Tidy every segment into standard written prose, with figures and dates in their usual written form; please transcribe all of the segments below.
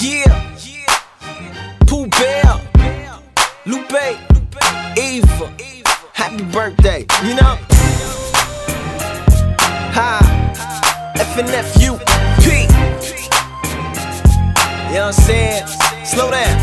Yeah, Pooh Bear, Lupe, Eva, happy birthday, you know? Hi, FNFUP. You know what I'm saying? Slow down.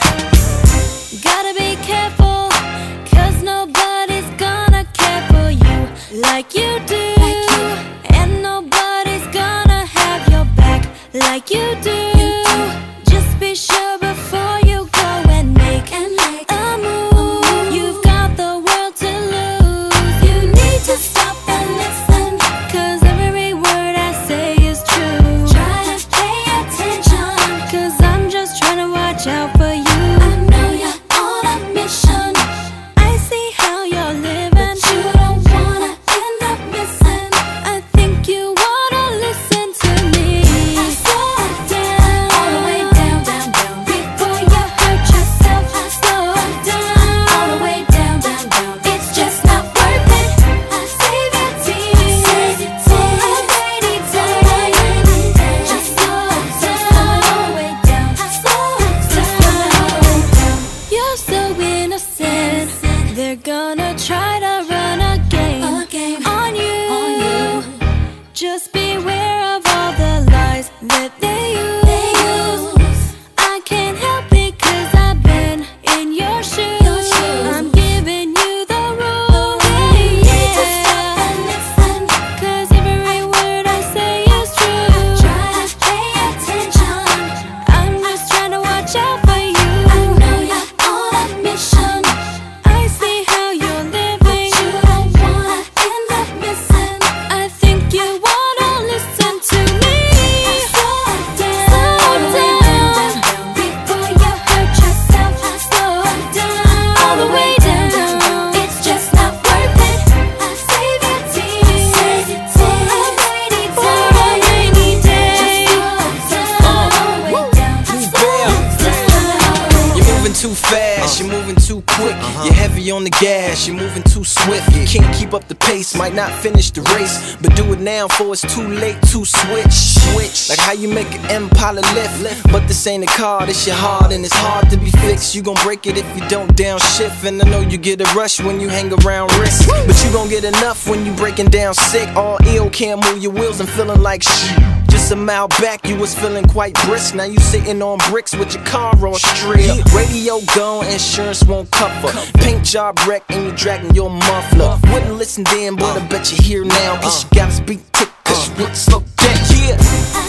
Gotta be careful, cause nobody's gonna care for you like you do. And nobody's gonna have your back like you do. Just be sure before you go and make a move. You've got the world to lose. You need to stop and listen, cause every word I say is true. Try to pay attention, cause I'm just trying to watch out for you. I know you're on a mission. I see how you're living, but you don't wanna end up missing. I think you wanna listen to me. Slow down, all the way down, down, down, before you hurt yourself. Slow down, all the way down, down, down. It's just not worth it. Save your tears for a rainy day. Just slow down, all the way down. Slow down. You're so innocent. They're gonna try to run a game on you. Just beware of all the lies that they use. I can't help it, cause I've been in your shoes. I'm giving you the rules. You need to stop and listen, cause every word I say is true. Try to pay attention. I'm just trying to watch out for you. I know you're on a mission. I see how you're living, but you don't wanna end up missing. I think you wanna listen to me. Slow down, before you hurt yourself. Slow down, all the way down. It's just not worth it. Save your tears for a rainy day. Just slow down, all the way down. Slow down. You're moving too fast, you're moving too quick. You're heavy on the gas, you're moving too swift. You can't keep up the pace, might not finish the race, but do it now before it's too late to switch. Like how you make an Impala lift, but this ain't a car, this your heart, and it's hard to be fixed. You gon' break it if you don't downshift, and I know you get a rush when you hang around risk, but you gon' get enough when you breaking down sick. All ill, can't move your wheels and feeling like shit. Just a mile back, you was feeling quite brisk. Now you sitting on bricks with your car all straight. Radio gone, insurance won't cover. Paint job wreck and you dragging your muffler. Wouldn't listen then, but I bet you here now. Guess you gotta speak quick, cause you look slow down. Yeah.